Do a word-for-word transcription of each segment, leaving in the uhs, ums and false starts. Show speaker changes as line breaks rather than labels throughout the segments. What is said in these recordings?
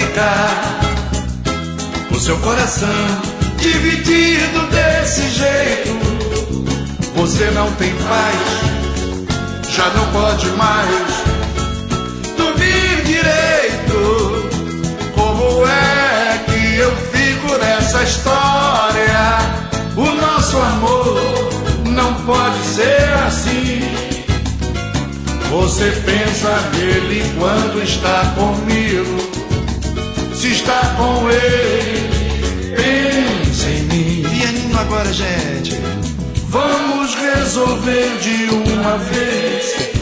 ficar o seu coração dividido desse jeito. Você não tem paz, já não pode mais dormir direito. Como é que eu fico nessa história? O nosso amor não pode ser assim. Você pensa nele quando está comigo. Se está com ele, pensa em mim.
Pianino agora, gente.
Vamos resolver de uma vez.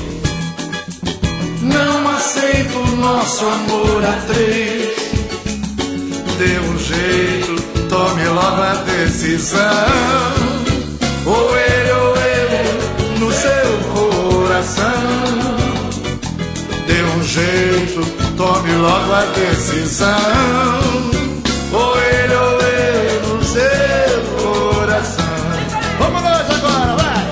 Não aceito o nosso amor a três. Dê um jeito, tome logo a decisão. Ou ele ou ele no seu coração. Dê um jeito, tome logo a decisão. Ou ele ou ele no seu coração.
Vamos nós agora, vai!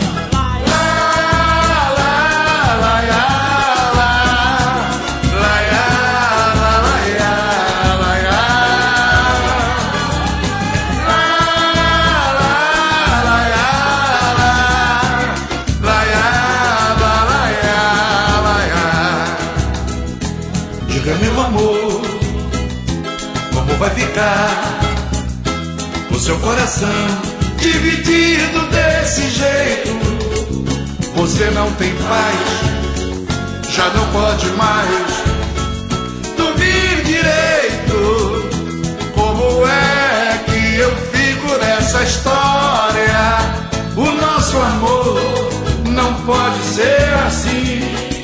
Diga, meu amor, como vai ficar o seu coração dividido desse jeito? Você não tem paz, já não pode mais dormir direito. Como é que eu fico nessa história? O nosso amor não pode ser assim.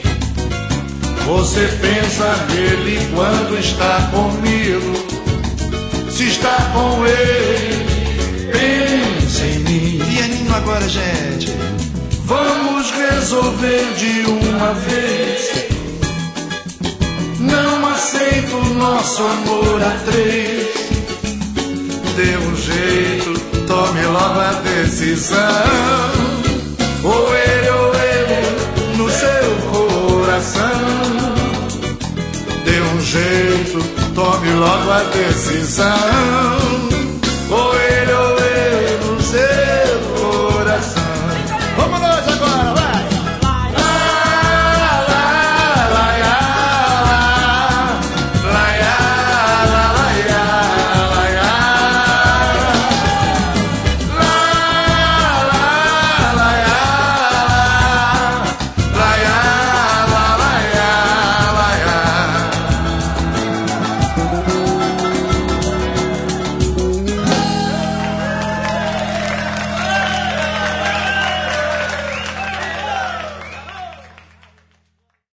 Você pensa nele quando está comigo. Se está com ele, pensa em mim.
Pianino agora, gente.
Vamos resolver de uma vez. Não aceito o nosso amor a três. Dê um jeito, tome logo a decisão. Ou ele ou ele no seu coração. Dê um jeito, tome logo a decisão.